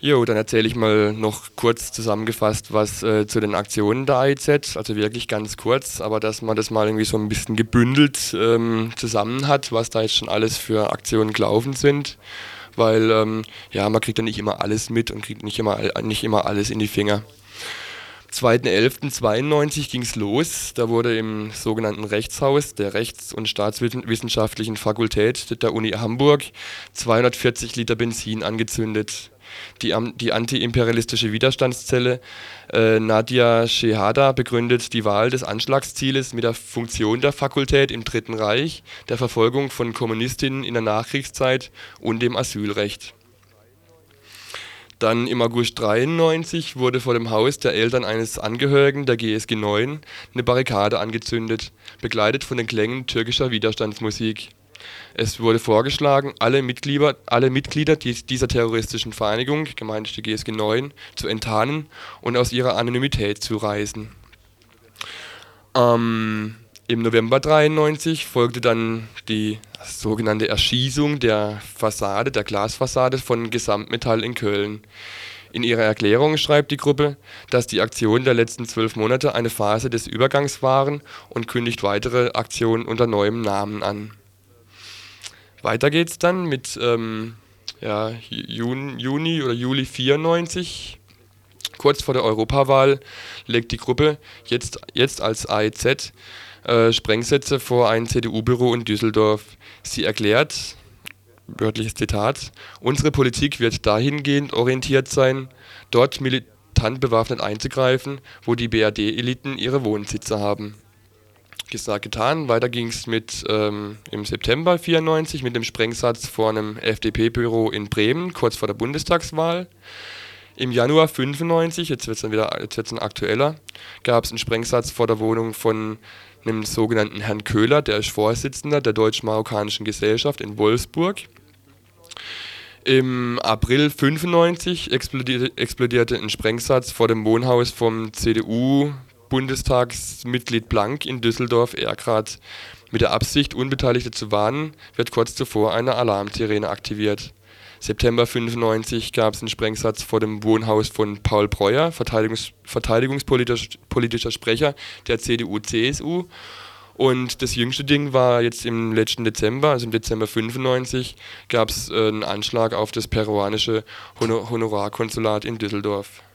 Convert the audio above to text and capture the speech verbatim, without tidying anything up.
Jo, dann erzähle ich mal noch kurz zusammengefasst was äh, zu den Aktionen der A I Z, also wirklich ganz kurz, aber dass man das mal irgendwie so ein bisschen gebündelt ähm, zusammen hat, was da jetzt schon alles für Aktionen gelaufen sind, weil ähm, ja, man kriegt ja nicht immer alles mit und kriegt nicht immer, nicht immer alles in die Finger. zweiter elfter zweiundneunzig ging es los. Da wurde im sogenannten Rechtshaus der Rechts- und Staatswissenschaftlichen Fakultät der Uni Hamburg zweihundertvierzig Liter Benzin angezündet. Die, Am- die antiimperialistische Widerstandszelle äh, Nadia Schehada begründet die Wahl des Anschlagszieles mit der Funktion der Fakultät im Dritten Reich, der Verfolgung von Kommunistinnen in der Nachkriegszeit und dem Asylrecht. Dann im August dreiundneunzig wurde vor dem Haus der Eltern eines Angehörigen der G S G neun eine Barrikade angezündet, begleitet von den Klängen türkischer Widerstandsmusik. Es wurde vorgeschlagen, alle Mitglieder, alle Mitglieder dieser terroristischen Vereinigung, gemeint ist die G S G neun, zu enttarnen und aus ihrer Anonymität zu reißen. Ähm, Im November dreiundneunzig folgte dann die sogenannte Erschießung der Fassade, der Glasfassade von Gesamtmetall in Köln. In ihrer Erklärung schreibt die Gruppe, dass die Aktionen der letzten zwölf Monate eine Phase des Übergangs waren und kündigt weitere Aktionen unter neuem Namen an. Weiter geht's dann mit ähm, ja, Juni, Juni oder Juli vierundneunzig. Kurz vor der Europawahl legt die Gruppe jetzt, jetzt als A I Z äh, Sprengsätze vor ein C D U-Büro in Düsseldorf. Sie erklärt, wörtliches Zitat, unsere Politik wird dahingehend orientiert sein, dort militant bewaffnet einzugreifen, wo die B R D-Eliten ihre Wohnsitze haben. Gesagt, getan. Weiter ging es mit ähm, im September vierundneunzig mit dem Sprengsatz vor einem F D P-Büro in Bremen, kurz vor der Bundestagswahl. Im Januar fünfundneunzig, jetzt wird es dann wieder jetzt wird's dann aktueller, gab es einen Sprengsatz vor der Wohnung von einem sogenannten Herrn Köhler, der ist Vorsitzender der Deutsch-Marokkanischen Gesellschaft in Wolfsburg. Im April fünfundneunzig explodierte, explodierte ein Sprengsatz vor dem Wohnhaus vom C D U-Bundestagsmitglied Blank in Düsseldorf-Erkrath. Mit der Absicht, Unbeteiligte zu warnen, wird kurz zuvor eine Alarmsirene aktiviert. September fünfundneunzig gab es einen Sprengsatz vor dem Wohnhaus von Paul Breuer, Verteidigungs verteidigungspolitischer Sprecher der C D U-C S U. Und das jüngste Ding war jetzt im letzten Dezember, also im Dezember fünfundneunzig, gab es äh, einen Anschlag auf das peruanische Honor Honorarkonsulat in Düsseldorf.